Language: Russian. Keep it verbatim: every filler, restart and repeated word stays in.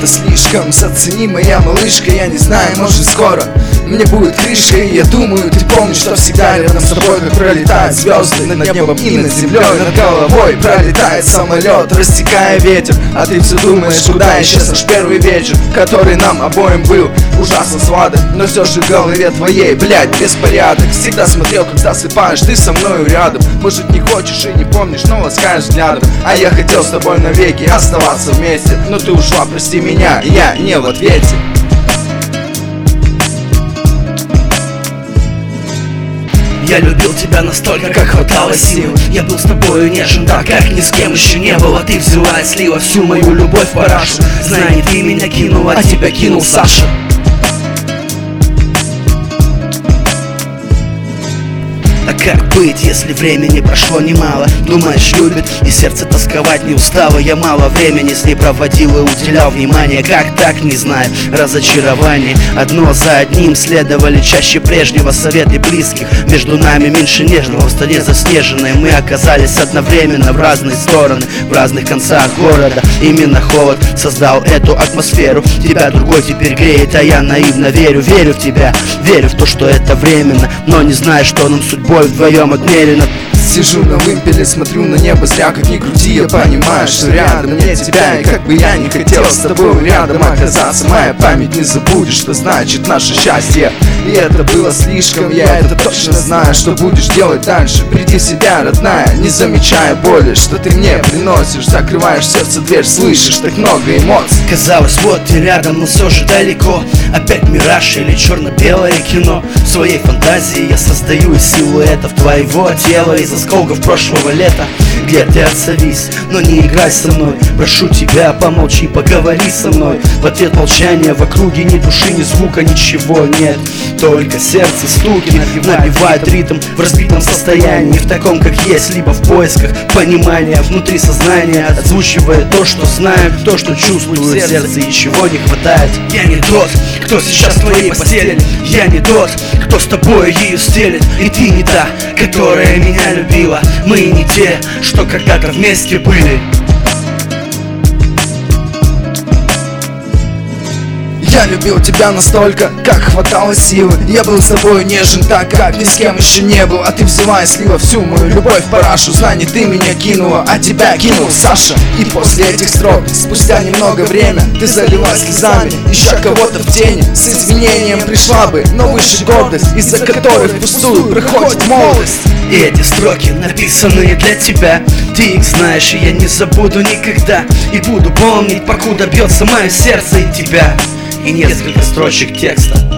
это слишком. Зацени, моя малышка, я не знаю, может скоро мне будет крышка. И я думаю, ты помнишь, что всегда рядом с тобой, как пролетают звезды над небом и над землей. Над головой пролетает самолет, рассекая ветер, а ты все думаешь, куда исчез наш первый вечер, который нам обоим был ужасно сладок. Но все же в голове твоей, блядь, беспорядок. Всегда смотрел, как засыпаешь ты со мною рядом. Может не хочешь и не помнишь, но ласкаешь взглядом. А я хотел с тобой навеки оставаться вместе, но ты ушла, прости меня, и я не в ответе. Я любил тебя настолько, как хватало сил. Я был с тобою нежен, так как ни с кем еще не было. Ты взяла и слила всю мою любовь в парашу. Знай, не ты меня кинула, а тебя кинул Саша. А как быть, если времени прошло немало? Думаешь, любит, и сердце тосковать не устало. Я мало времени с ней проводил и уделял внимание. Как так, не знаю, разочарование. Одно за одним следовали чаще прежнего советы близких. Между нами меньше нежного, в стороне заснеженной. Мы оказались одновременно в разные стороны, в разных концах города. Именно холод создал эту атмосферу. Тебя другой теперь греет, а я наивно верю. Верю в тебя, верю в то, что это временно, но не знаю, что нам судьбой вдвоем отмерено. Сижу на вымпеле, смотрю на небо, зря как ни крути. Я понимаю, что рядом нет тебя, и как бы я не хотел с тобой рядом оказаться, моя память не забудет, что значит наше счастье. И это было слишком, я это точно знаю. Что будешь делать дальше? Приди в себя, родная, не замечая боли, что ты мне приносишь. Закрываешь сердце дверь, слышишь так много эмоций. Казалось, вот ты рядом, но все же далеко. Опять мираж или черно-белое кино. В своей фантазии я создаю из силуэтов твоего тела, из осколков прошлого лета, где ты отзовись, но не играй со мной. Прошу тебя, помолчи, поговори со мной. В ответ молчание, в округе ни души, ни звука, ничего нет. Только сердце стуки набивает ритм в разбитом состоянии, в таком, как есть, либо в поисках понимания. Внутри сознания отзвучивает то, что знаю, то, что чувствую в сердце, и чего не хватает. Я не тот, кто сейчас в твоей постели. Я не тот, кто с тобой ее стелит. И ты не та, которая меня любила. Мы не те, что когда-то вместе были. Я любил тебя настолько, как хватало силы. Я был с тобой нежен, так как ни с кем еще не был. А ты взяла и слила всю мою любовь в парашу. Знай, не ты меня кинула, а тебя кинул Саша. И после этих строк, спустя немного время, ты залилась слезами, ища кого-то в тени. С извинением пришла бы, но выше гордость, из-за которой впустую проходит молодость. И эти строки, написанные для тебя, ты их знаешь, и я не забуду никогда. И буду помнить, покуда бьется мое сердце и тебя. И несколько строчек текста.